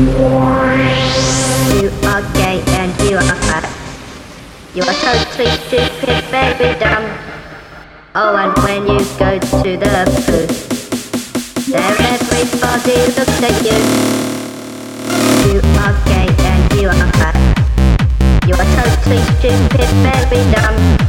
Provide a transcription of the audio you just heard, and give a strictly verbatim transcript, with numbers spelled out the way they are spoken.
You are gay and you are fat. You are totally stupid, very dumb. Oh, and when you go to the poo, there everybody looks at you. You are gay and you are fat. You are totally stupid, very dumb.